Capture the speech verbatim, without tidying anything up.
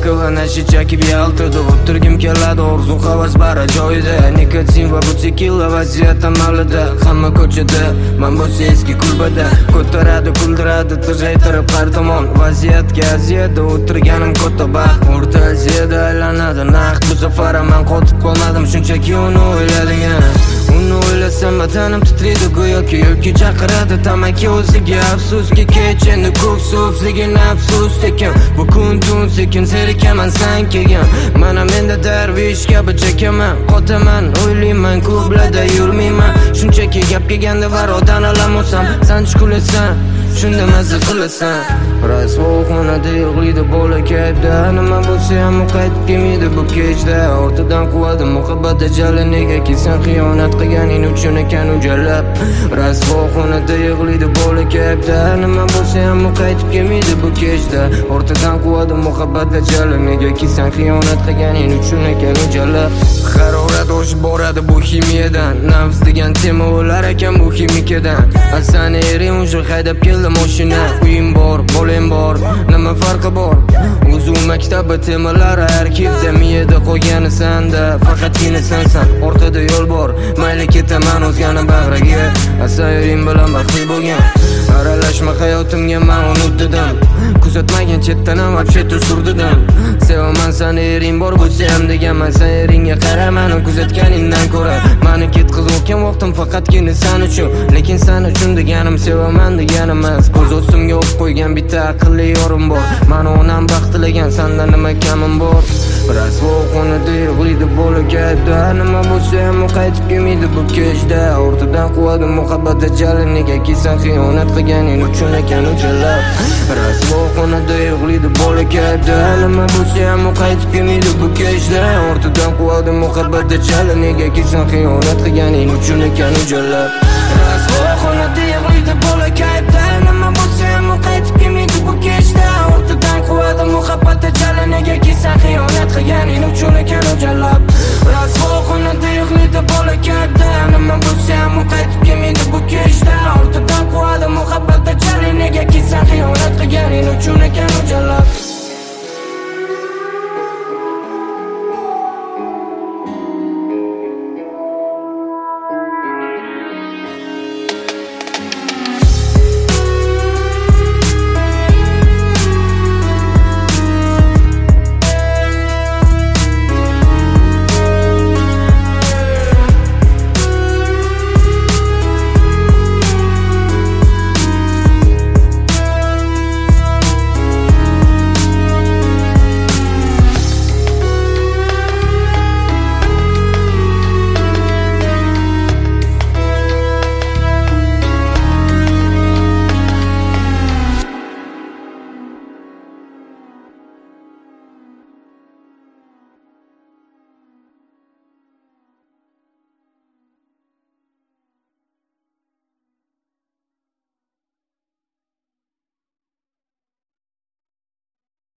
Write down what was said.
va nasha chakib yaltirdi. O'tirgim keladi, orzu havas bara joyida. Nikotin va butikilla vaziyat amalida. Hamma ko'chada, men bo'lsa eski kulbada. Ko'taradi, kuldiradi, tiraytirib har tomon. Vaziyatga aziyatda o'tirganim katta baxt. O'rta Aziyada aylanadi naqd. Bu safar men qotib qolmadim, shunchaki uni o'yladim yana. Uni o'ylasam batanim titraydi go'yoki yoki chaqiradi tamaki o'ziga. Afsuski kech endi ko'p so'zligin afsus sekin. Bu kun tun sekin serikaman san kelgan. Mana menda darvish kabi chekaman. Qotaman, o'ylayman, ko'plada yurmayman. Shunchaki gap kelganda varodan alamo'sam, san chukulasan, shunda mazza qilasan. Rasvoxonada yig'laydi bola kayfda. Nima bo'lsa ham u qaytib kelmaydi bu kechda. Ortidan quvadi muhabbatda jala negaki sen xiyonat qilganing uchun ekan u jalab. Rasvoxonada yig'laydi bola kayfda. Nima bo'lsa ham u qaytib kelmaydi bu kechda. Ortidan quvadi muhabbatda jala negaki sen xiyonat qilganing uchun ekan u jalab. Harorat oshib boradi bu ximiyadan. Nafs degan tema o'lar ekan bu ximikadan. Asani ering уже haydab keldi mashina. Uyim bor, bolam bor, nima farqi bor? O'zi maktabi temalari arkivda, miyada qolgani sanda, faqatgina sensan. Orqada yo'l bor, mayli ketaman o'zgani bag'riga. Asayiring bilan baxtli bo'lgan. Aralashma hayotimga men unutdim. Kuzatmagan chetdan ham вообще-то surdidim. Sevaman seni ering bor bo'lsa ham deganman. Sen eringga qaraman, kuzatganingdan ko'ra. Meni ketkizmoqdan vaqtim faqatgina sen uchun. Lekin sen uchun deganim sevaman deganim emas. Ko'z ostimga o'q qo'ygan bitta aqlli yorim bor. Meni onam baxtlagan, senda nima kamim bor? Rasvoxonada yig'laydi bola kayfda. Nima bo'lsa ham u qaytib kelmaydi bu kechda. Ortidan quvadi muhabbatda jala negaki sen xiyonat qilganing uchun ekan u jalab. Rasvoxonada yig'laydi bola kayfda. Nima bo'lsa ham u qaytib kelmaydi bu kechda. Ortidan quvadi muhabbatda jala negaki sen xiyonat qilganing uchun ekan u jalab. Rasvoxonada yig'laydi bola kayfda. Nima bo'lsa ham u qaytib kelmaydi bu kechda. Ortidan quvadi muhabbatda jala negaki sen xiyonat qilganing uchun ekan u jalab. Rasvoxonada yig'laydi bola kayfda. Nima bo'lsa ham u qaytib